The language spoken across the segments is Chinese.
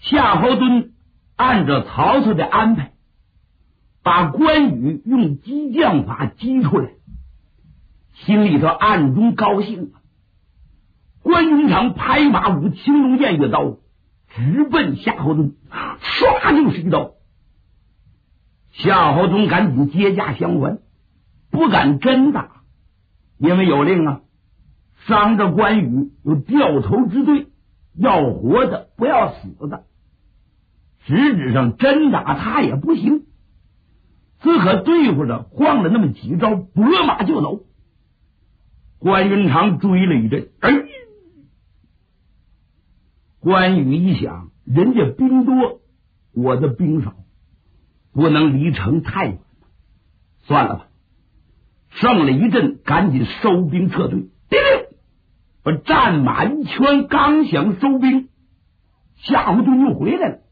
夏侯惇按照曹操的安排，把关羽用激将法激出来，心里头暗中高兴啊。关云长拍马舞青龙偃月刀，直奔夏侯惇，唰就是一刀。夏侯惇赶紧接驾相还，不敢真打，因为有令啊，伤着关羽有掉头之罪，要活的不要死的。实质上真打他也不行，只可对付着晃了那么几招，拨马就走。关云长追了一阵，关羽一想，人家兵多，我的兵少，不能离城太远，算了吧。胜了一阵，赶紧收兵撤退。把战马一圈，刚想收兵，夏侯惇又回来了。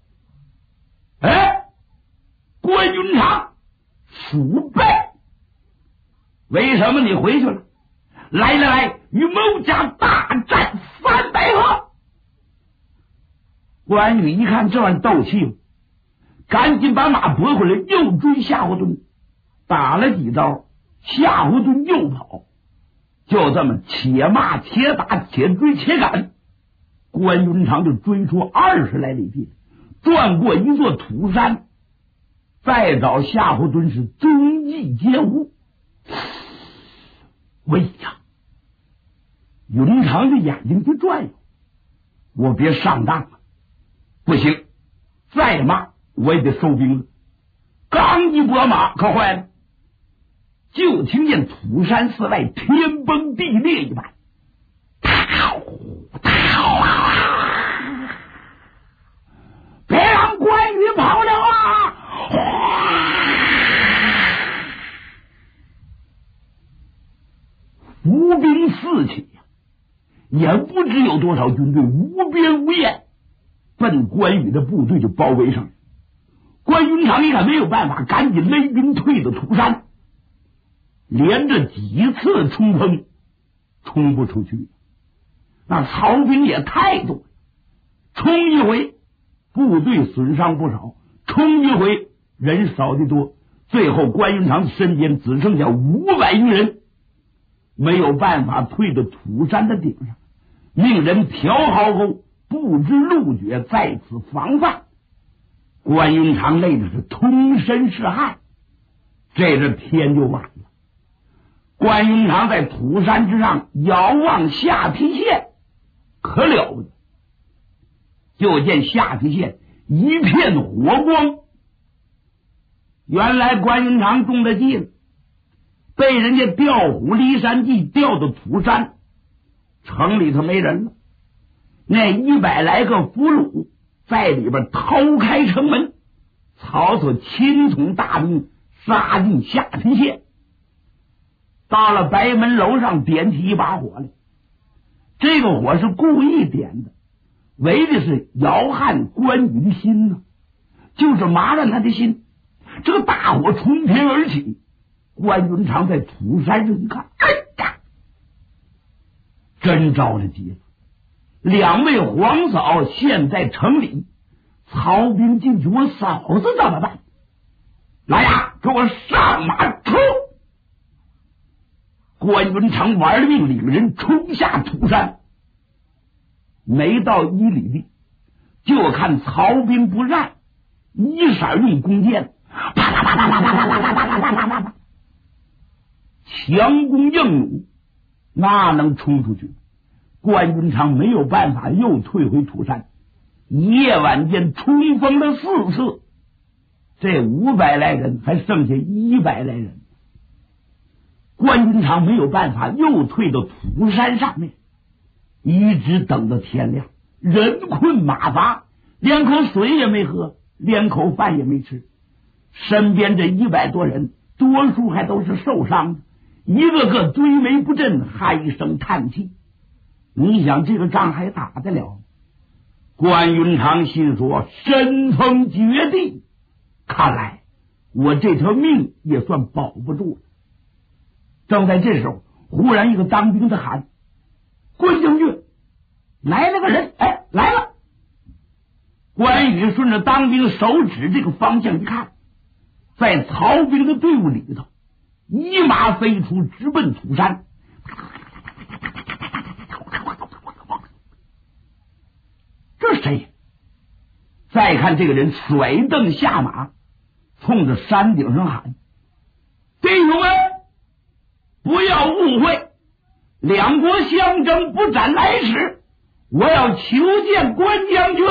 关云长鼠辈，为什么你回去了？来，与某家大战300合。关羽一看这玩意斗气，赶紧把马拨回来，又追夏侯惇，打了几招，夏侯惇又跑。就这么且骂且打且追且赶，关云长就追出20来里地，转过一座土山，再找夏侯惇是踪迹皆无。喂呀，云长的眼睛就转悠，我别上当了，不行，再骂我也得收兵了。刚一拨马可坏了，就听见土山寺外天崩地裂一般，别让关羽跑了啊！伏兵四起呀，也不知有多少军队无边无沿，奔关羽的部队就包围上了。关云长一看没有办法，赶紧勒兵退到土山，连着几次冲锋，冲不出去。那曹兵也太多，冲一回部队损伤不少，冲一回人少的多，最后关云长身边只剩下500余人，没有办法退到土山的顶上，命人调好后布置路诀，在此防范。关云长累的是通身是汗，这天就晚了。关云长在土山之上遥望下邳县，可了不得，就见下邳县一片火光。原来关云长中了计了，被人家调虎离山计调到土山，城里头没人了，那100来个俘虏在里边掏开城门，曹操亲统大兵杀进下邳县。到了白门楼上，点起一把火来，这个火是故意点的，为的是摇撼关羽的心呢，就是麻乱他的心。这个大火冲天而起，关云长在土山上一看，真着了急了。2位皇嫂现在城里，曹兵进去，我嫂子怎么办？来呀，给我上马冲！关云长玩了命，领人冲下土山，没到1里地，就看曹兵不战，一闪用弓箭，啪啪啪啪啪啪啪啪啪啪啪啪啪，强弓硬弩，那能冲出去？关云长没有办法，又退回土山。夜晚间冲锋了4次，这500来人还剩下100来人。关云长没有办法，又退到土山上面，一直等到天亮，人困马乏，连口水也没喝，连口饭也没吃。身边这100多人，多数还都是受伤的，一个个堆眉不振，唉声叹气。你想这个仗还打得了？关云长心说，身逢绝地，看来我这条命也算保不住了。正在这时候，忽然一个当兵的喊：“关将军，来了个人！”来了！ 关羽顺着当兵手指这个方向一看，在曹兵的队伍里头，一马飞出，直奔土山。这是谁？再看这个人甩蹬下马，冲着山顶上喊：弟兄们，不要误会，两国相争，不斩来使，我要求见关将军。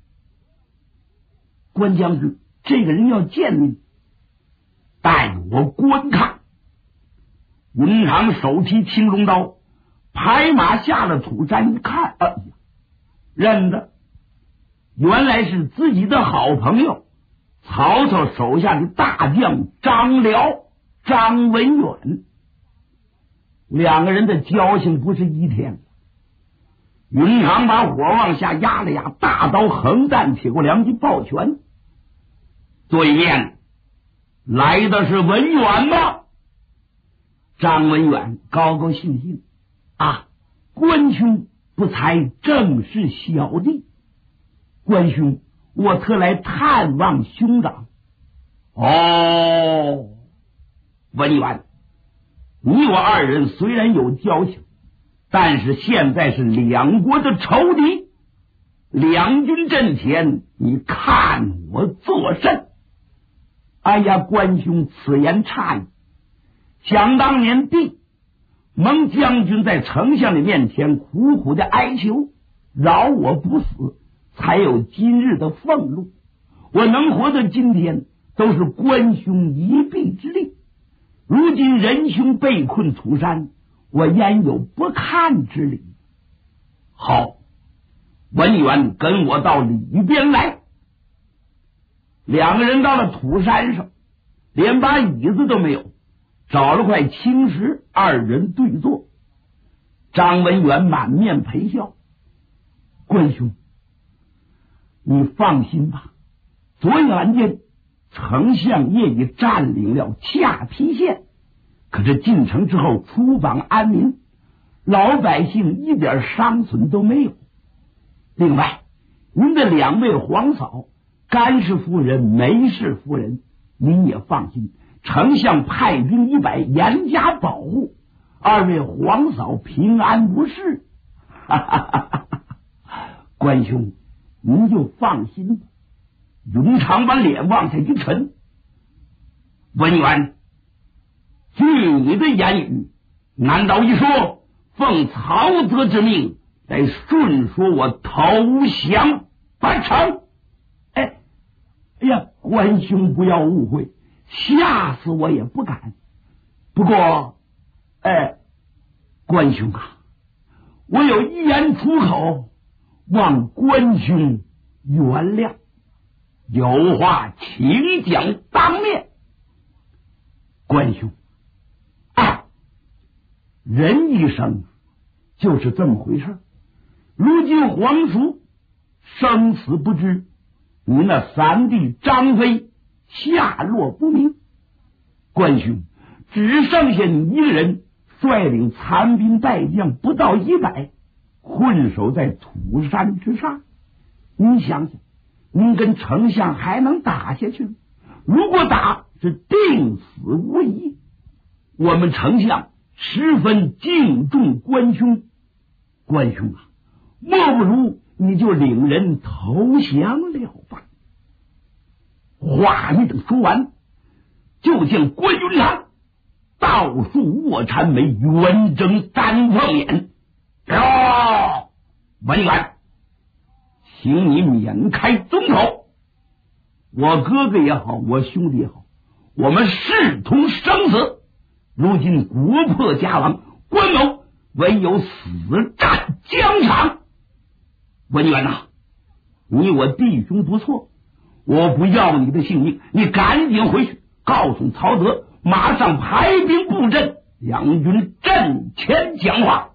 关将军，这个人要见你，带我观看。云长手提青龙刀，拍马下了土山，一看，哎呀，认得，原来是自己的好朋友曹操手下的大将张辽、张文远。两个人的交情不是一天。云长把火往下压了压，大刀横弹，铁过两记抱拳。对面来的是文远吗？张文远高高兴兴啊，关兄不才正是小弟。关兄，我特来探望兄长。哦，文远，你我二人虽然有交情，但是现在是两国的仇敌，两军阵前，你看我作甚？哎呀，关兄此言差矣。想当年蒙将军在丞相的面前苦苦的哀求，饶我不死，才有今日的俸禄。我能活到今天，都是关兄一臂之力。如今仁兄被困土山，我焉有不看之理？好，文远跟我到里边来。两个人到了土山上，连把椅子都没有，找了块青石，二人对坐。张文远满面陪笑：关兄，你放心吧，昨夜晚间丞相业已占领了恰邳县，可是进城之后出访安民，老百姓一点伤损都没有。另外，您的两位皇嫂甘氏夫人、梅氏夫人，您也放心，丞相派兵100，严加保护，二位皇嫂平安无事。关兄，您就放心吧。云长把脸往下一沉：文远，据你的言语，难道一说奉曹泽之命来顺说我投降不成？哎呀，关兄不要误会，吓死我也不敢。不过关兄啊，我有一言出口，望关兄原谅。有话请讲当面。关兄人一生就是这么回事，如今皇叔生死不知，你那三弟张飞下落不明，关兄只剩下你一个人率领残兵败将不到100，困守在土山之上。您想想，您跟丞相还能打下去吗？如果打，是定死无疑。我们丞相十分敬重关兄，关兄啊，莫不如你就领人投降了吧。话没等说完，就见关云长倒竖卧蚕眉，圆睁丹凤眼。文远，请你免开宗口。我哥哥也好，我兄弟也好，我们视同生死。如今国破家亡，关某唯有死战疆场。文远呐，你我弟兄不错，我不要你的性命，你赶紧回去告诉曹德，马上排兵布阵，两军阵前讲话。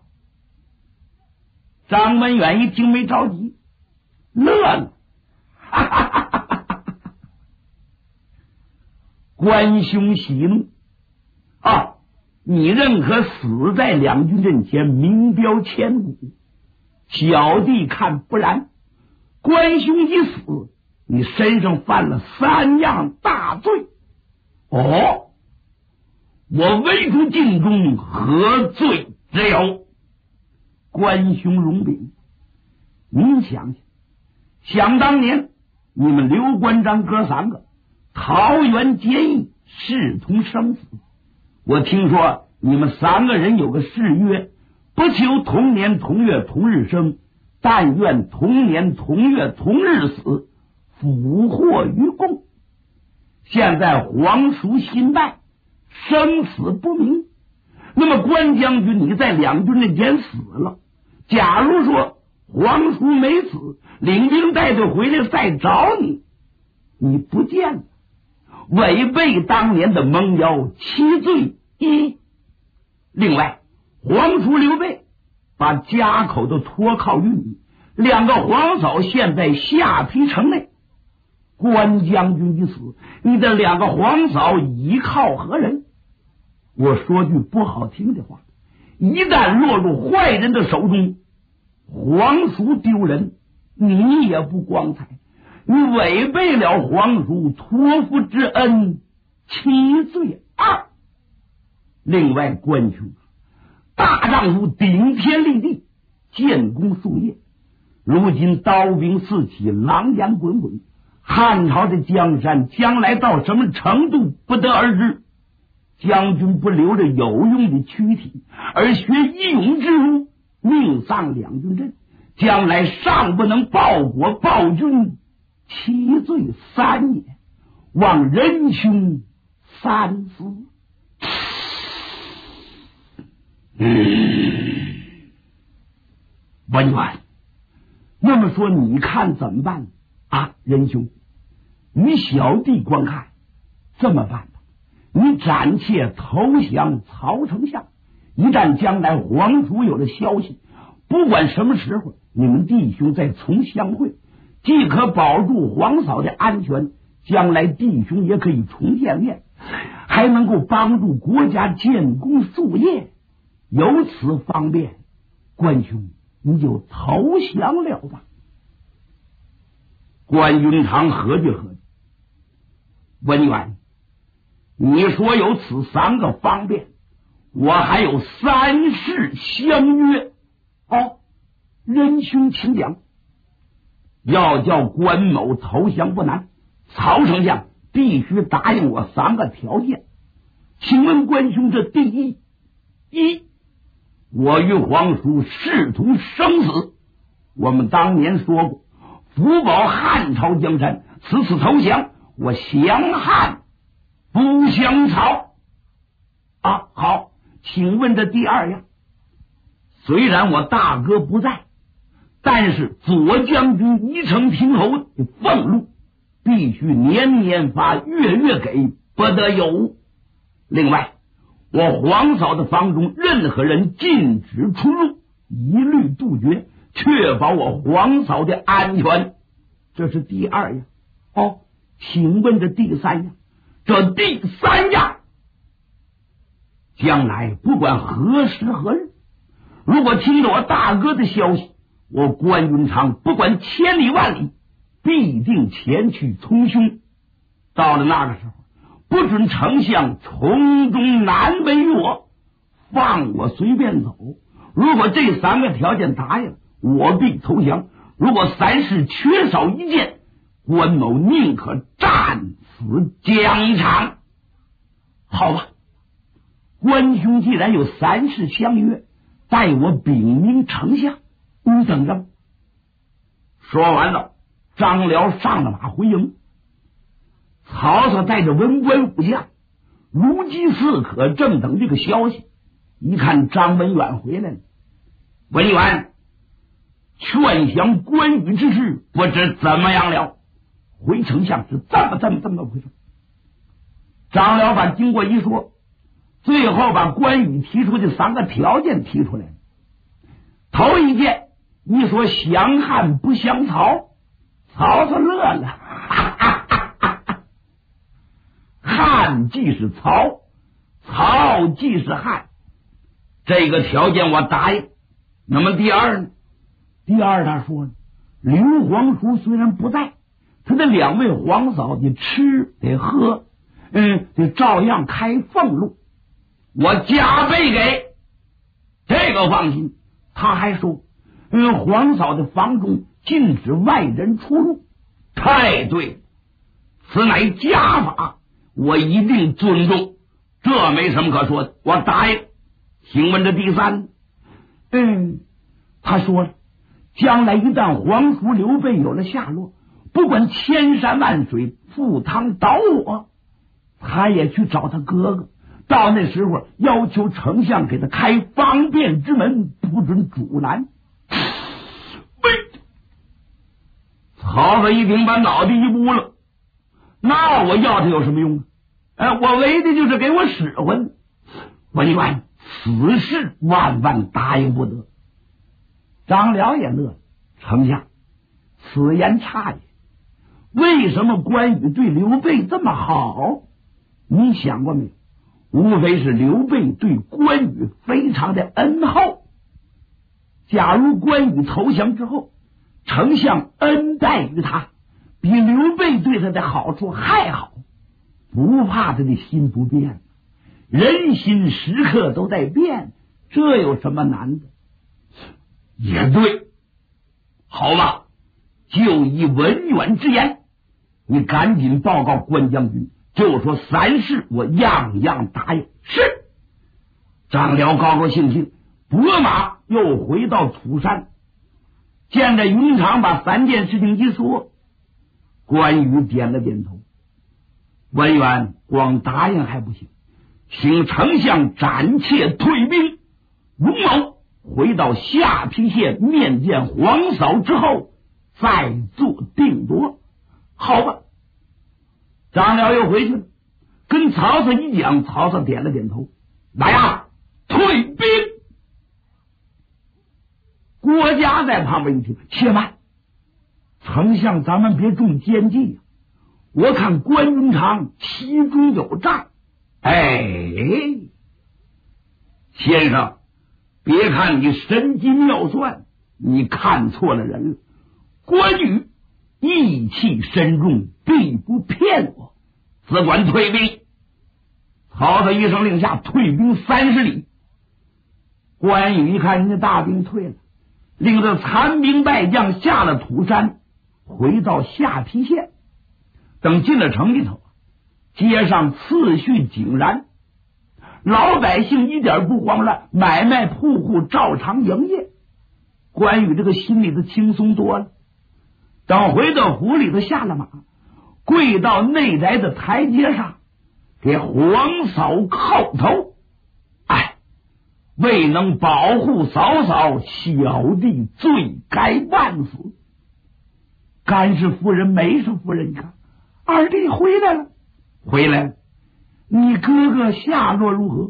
张文远一听没着急，乐了，哈哈哈哈哈哈！关兄喜怒啊！你认可死在两军阵前，名标千古？小弟看不然。 关兄一死，你身上犯了3样大罪。哦，我未出境中，何罪之有？关兄容禀，您想想当年你们刘关张哥3个桃园结义，视同生死。我听说你们3个人有个誓约，不求同年同月同日生，但愿同年同月同日死，福祸与共。现在皇叔新败，生死不明，那么关将军你在两军那间死了，假如说皇叔没死，领兵带队回来再找你，你不见了，违背当年的盟邀，7罪1。另外皇叔刘备把家口都托靠于你，2个皇嫂现在下邳城内，关将军一死，你的2个皇嫂依靠何人？我说句不好听的话，一旦落入坏人的手中，皇叔丢人，你也不光彩，你违背了皇叔托付之恩，7罪2。另外关兄，大丈夫顶天立地，建功树业，如今刀兵四起，狼烟滚滚，汉朝的江山将来到什么程度不得而知。将军不留着有用的躯体，而学义勇之儒，命丧两军阵，将来尚不能报国报君，7罪3也，望仁兄三思。文远，那么说你看怎么办啊？仁兄，与小弟观看，这么办吧，你暂且投降曹丞相，一旦将来皇叔有了消息，不管什么时候，你们弟兄再重相会，既可保住皇嫂的安全，将来弟兄也可以重见面，还能够帮助国家建功树业，由此方便，关兄你就投降了吧。关云长合计合计，文远，你说有此3个方便，我还有3事相约。哦，仁兄请讲。要叫关某投降不难，曹丞相必须答应我3个条件。请问关兄，这第一，我与皇叔视同生死，我们当年说过，福保汉朝江山，此次投降，我降汉不降曹啊。好，请问这第2样，虽然我大哥不在，但是左将军宜城亭侯的俸禄必须年年发，月月给，不得有误。另外，我皇嫂的房中任何人禁止出入，一律杜绝，确保我皇嫂的安全。这是第2样。哦，请问这第3样？这第3样，将来不管何时何日，如果听到我大哥的消息，我关云长不管千里万里，必定前去从凶。到了那个时候，不准丞相从中难为于我，放我随便走。如果这3个条件答应，我必投降；如果3事缺少一件，关某宁可战死疆场。好吧，关兄既然有3事相约，待我禀明丞相，你等着。说完了，张辽上了马回营。曹操带着文官武将如饥似渴，正等这个消息。一看张文远回来了，文远，劝降关羽之事不知怎么样了？回丞相是这么回事。张辽把经过一说，最后把关羽提出的3个条件提出来了。头一件，你说降汉不降曹，曹操乐了，汉既是曹，曹既是汉，这个条件我答应。那么第2呢？第2他说呢， 刘皇叔虽然不在，他的2位皇嫂得吃得喝，得照样开俸禄，我加倍给，这个放心。他还说，皇嫂的房中禁止外人出入。太对，此乃家法，我一定尊重，这没什么可说的，我答应。请问这第3？他说了，将来一旦皇叔刘备有了下落，不管千山万水，赴汤蹈火，他也去找他哥哥，到那时候要求丞相给他开方便之门，不准阻拦。曹操一听，把脑袋一拨了，那我要他有什么用啊？我为的就是给我使唤。文员，此事万万答应不得。张辽也乐了，丞相，此言差也。为什么关羽对刘备这么好？你想过没有？无非是刘备对关羽非常的恩厚。假如关羽投降之后，丞相恩待于他，比刘备对他的好处还好，不怕他的心不变。人心时刻都在变，这有什么难的？也对，好吧，就以文远之言，你赶紧报告关将军，就说3事我样样答应。是。张辽高高兴兴，拨马又回到土山，见着云长把3件事情一说，关羽点了点头。文远，光答应还不行，请丞相暂且退兵，荣某回到下邳县面见皇嫂之后再做定夺。好吧。张辽又回去了，跟曹操一讲，曹操点了点头。来呀，退兵！郭嘉在旁边一听，且慢，丞相咱们别中奸计，我看关云长其中有诈。先生，别看你神机妙算，你看错了人了。关羽义气深重，必不骗我，只管退兵。曹操一声令下，退兵30里。关羽一看人家大兵退了，领着残兵败将下了土山，回到下邳县。等进了城里头，街上次序井然，老百姓一点不慌乱，买卖铺户照常营业。关羽这个心里头轻松多了。等回到府里头下了马，跪到内宅的台阶上，给皇嫂叩头。未能保护嫂嫂，小弟罪该万死。甘氏夫人、梅氏夫人，你看二弟回来了。回来了，你哥哥下落如何？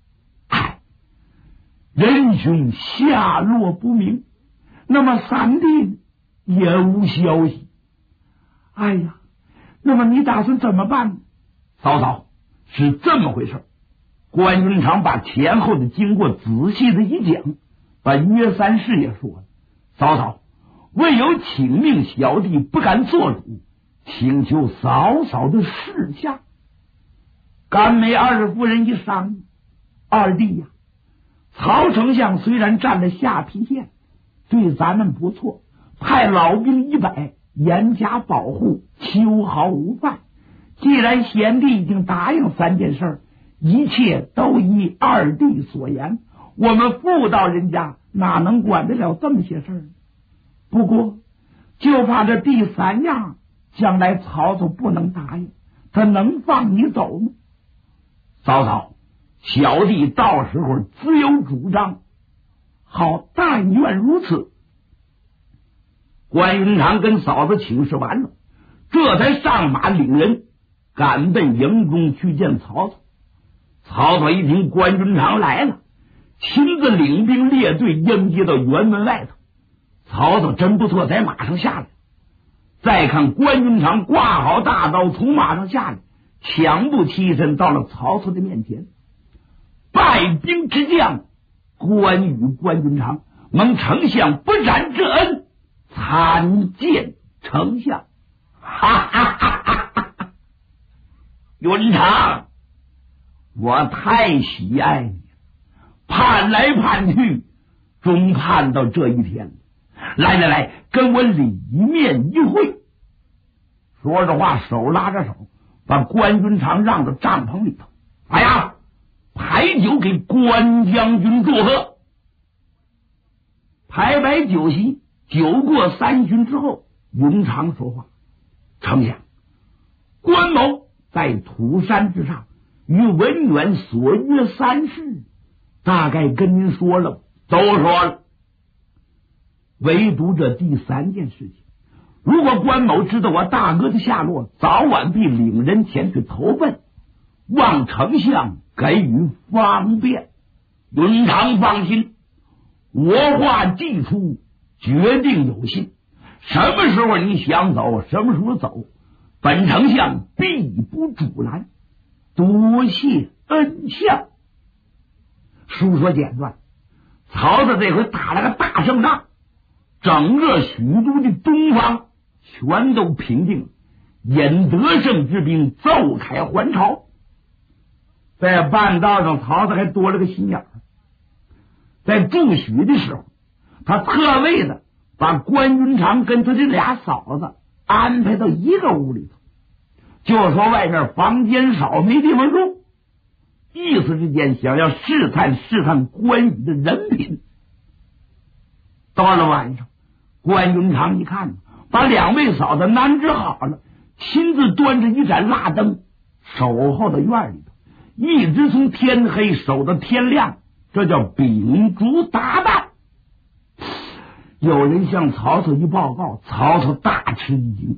仁兄下落不明，那么3弟也无消息。那么你打算怎么办呢？嫂嫂，是这么回事。关云长把前后的经过仔细的一讲，把约3事也说了。嫂嫂，为有请命，小弟不敢做主，请求嫂嫂的示下。甘梅二夫人一商，二弟呀，曹丞相虽然占了下邳县，对咱们不错，派老兵100，严加保护，秋毫无犯。既然贤弟已经答应3件事，一切都依二弟所言，我们妇道人家哪能管得了这么些事儿？不过就怕这第3样将来曹操不能答应，他能放你走吗？嫂嫂，小弟到时候自有主张。好，但愿如此。关云长跟嫂子请示完了，这才上马领人赶奔营中去见曹操。曹操一听关云长来了，亲自领兵列队迎接到辕门外头。曹操真不错，在马上下来。再看关云长挂好大刀，从马上下来，抢步起身到了曹操的面前。败兵之将关羽、关云长蒙丞相不斩之恩， 参见丞相。哈哈哈哈哈！云长，我太喜爱你，盼来盼去，终盼到这一天。来来来，跟我里面一会。说着话，手拉着手，把关云长让到帐篷里头。哎呀，排酒给关将军祝贺。排摆酒席，酒过三巡之后，云长说话：丞相，关某在土山之上与文远所约3事，大概跟您说了，都说了，唯独这第3件事情，如果关某知道我大哥的下落，早晚必领人前去投奔，望丞相给予方便。云长放心，我话既出，决定有信。什么时候你想走，什么时候走，本丞相必不阻拦。多谢恩相。书说简短，曹操这回打了个大胜仗，整个许都的东方全都平定了，引得胜之兵奏开还朝。在半道上，曹操还多了个心眼儿，在驻许的时候，他特为的把关云长跟他这俩嫂子安排到一个屋里头，就说外面房间少，没地方住，意思之间想要试探关羽的人品。到了晚上，关云长一看，把2位嫂子安置好了，亲自端着一盏蜡灯守候到院里头，一直从天黑守到天亮，这叫秉烛达旦。有人向曹操一报告，曹操大吃一惊，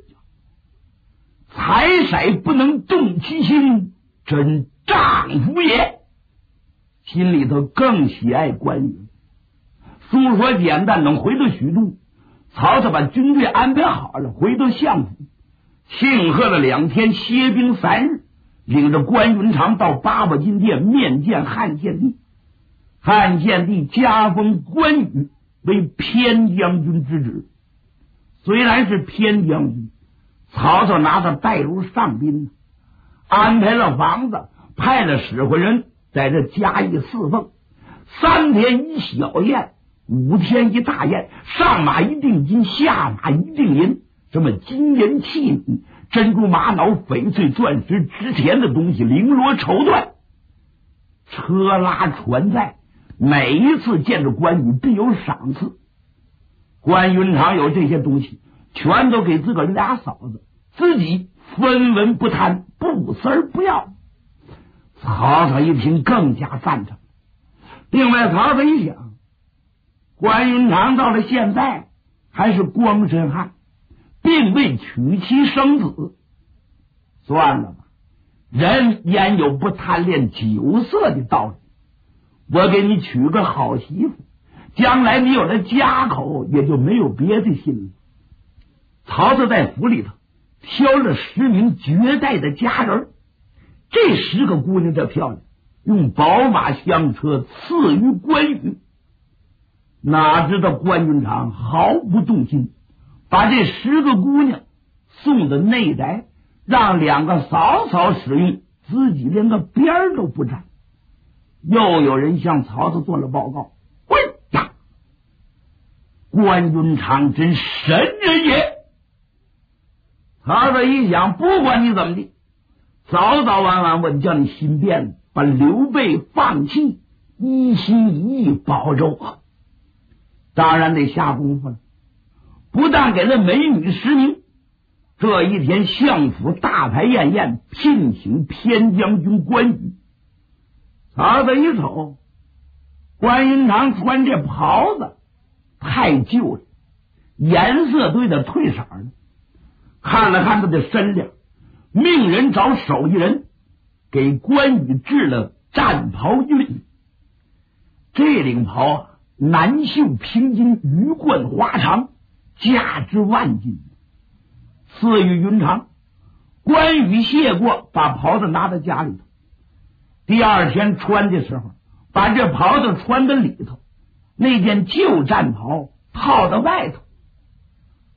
财色不能动其心，真丈夫也。心里头更喜爱关羽。书说简单，能回到许都，曹操把军队安排好了，回到相府，庆贺了2天，歇兵3日，领着关云长到八宝金殿面见汉献帝。汉献帝加封关羽为偏将军之职。虽然是偏将军，曹操拿他带入上宾，安排了房子，派了使唤人在这加以侍奉。3天一小宴，5天一大宴，上马一定金，下马一定银，什么金银器皿、珍珠玛瑙、翡翠钻石，值钱的东西绫罗绸缎，车拉船载，每一次见着关羽必有赏赐。关云长有这些东西，全都给自个儿俩嫂子，自己分文不贪，不丝儿不要。曹操一听更加赞成。另外曹操一想，关云长到了现在还是光身汉，并未娶妻生子，算了吧，人焉有不贪恋酒色的道理？我给你娶个好媳妇，将来你有了家口，也就没有别的心了。曹操在府里头挑了10名绝代的佳人，这10个姑娘这漂亮，用宝马香车赐予关羽。哪知道关云长毫不动心，把这10个姑娘送到内宅，让2个嫂嫂使用，自己连个边儿都不沾。又有人向曹操做了报告，滚呀！关云长真神人也。曹操一想，不管你怎么地，早早晚晚我叫你心变了，把刘备放弃，一心一意保周啊！当然得下功夫了，不但给了美女10名，这一天相府大排宴宴，聘请偏将军关羽。曹操一瞅，关云长穿这袍子太旧了，颜色都有点褪色了。看了看他的身量，命人找手艺人给关羽制了战袍一领。这领袍南绣平金，鱼贯花长，价值万金，赐予云长。关羽谢过，把袍子拿到家里头。第2天穿的时候，把这袍子穿在里头，那件旧战袍套到外头，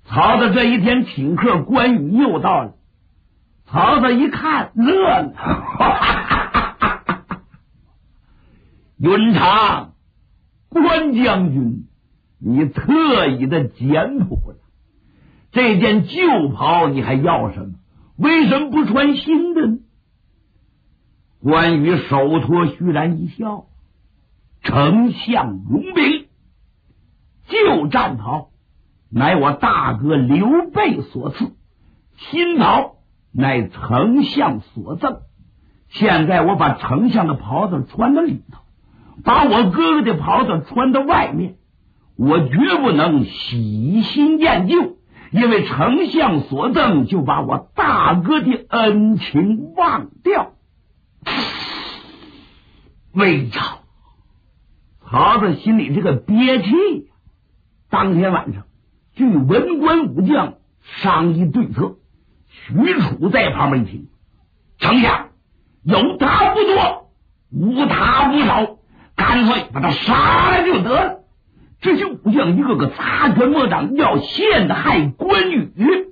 曹操这一天请客，关羽又到了。曹操一看乐了，云长，关将军，你特意的简朴了，这件旧袍你还要什么？为什么不穿新的呢？关羽手托虚然一笑，丞相容禀，旧战袍乃我大哥刘备所赐，新袍乃丞相所赠。现在我把丞相的袍子穿到里头，把我哥哥的袍子穿到外面，我绝不能喜新厌旧，因为丞相所赠，就把我大哥的恩情忘掉。魏超，曹操心里这个憋气呀！当天晚上，据文官武将商议对策。许褚在旁边听，丞相有他不多，无他不少，干脆把他杀了就得了。这些武将一个个擦拳摸掌，要陷害关羽。